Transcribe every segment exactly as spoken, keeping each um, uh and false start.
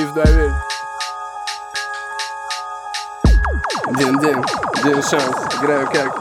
Биф, доверь. Один день, один шанс, играю как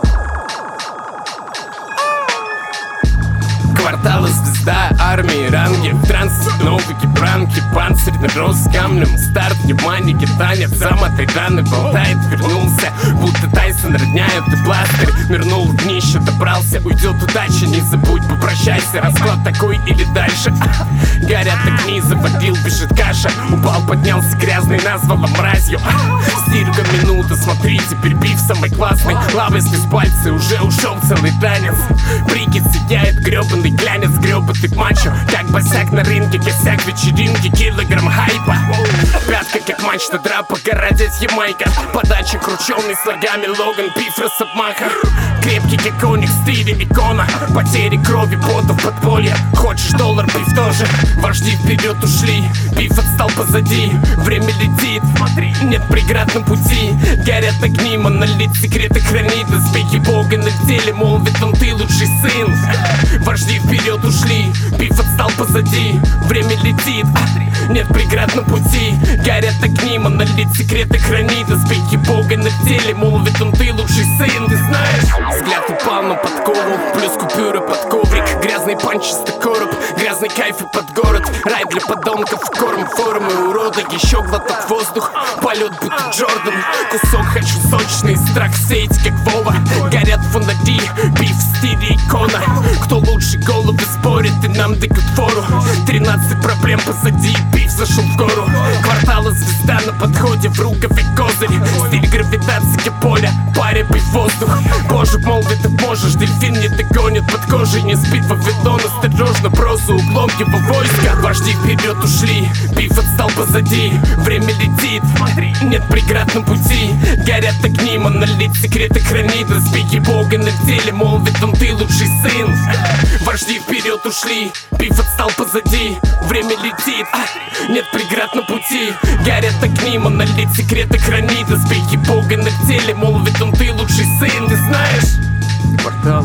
Кварталы, звезда, армии, ранги в трансе, новики, пранки, панцирь, рос с камнем. Старт, внимание, танец, замотай раны, болтает, вернулся, будто Тайсон, родняет и пластырь. Нырнул в днище, добрался, уйдет удача, не забудь, попрощайся. Расклад такой или дальше. Горят огни, заводил, бежит каша. Упал, поднялся, грязный, назвала мразью. Стирка минута, смотри, теперь биф самый классный. Лавы с пальцы, уже ушел целый танец. Прикид сияет, гребаный глянец, гребаный мачо. Как босяк на рынке, косяк вечеринки, килограмм хайпа. Пятка как мачта драпа, гора дядь Ямайка. Подача крученый слогами Логан, пиф рособмаха. Крепкий как коник, стиля икона. Потери крови, пота в подполье. Хочешь доллар, пиф тоже. Вожди вперед ушли, пиф отстал позади. Время летит, смотри, нет преград на пути. Горят огни, монолит, секреты хранит. Доспехи бога на теле, молвит он, ты лучший сын. Вожди вперед ушли, пиф отстал позади. Время летит, нет преград на пути. Горят огни, монолит, секреты хранит. Доспехи бога на теле, молвит он, ты лучший сын. Ты знаешь, взгляд упал на подкову, плюс купюры под коврик. Грязный панч, чистый короб, грязный кайф и под город. Рай для подонков, корм, формы урода. Еще глоток воздух, полет будто Джордан. Кусок хочу сочный, страх сеять как Вова. Горят фонари, пиф в стиле икона. Кто лучше, головы спорят и нам дают фору. Тринадцать проблем позади, пиф зашел в гору. Кварталы, звезда на подходе, в рукаве козырь. Стиль гравитации поля, паря пиф воздух. Боже, молвит, ты можешь, дельфин не догонит под кожей. Не спит Вавилон, осторожно, прозу, углом его войска. Вожди вперед ушли, пиф отстал позади. Время летит, смотри, нет преград на пути. Горят огни, монолит, секреты хранит. Доспехи бога на теле, молвит он, ты лучший сын. Вожди вперед ушли, пиф отстал позади. Время летит, нет преград на пути. Горят огни, монолит, секреты хранит. Доспехи бога на теле, молвит он, ты лучший сын. Ты знаешь, Квартал.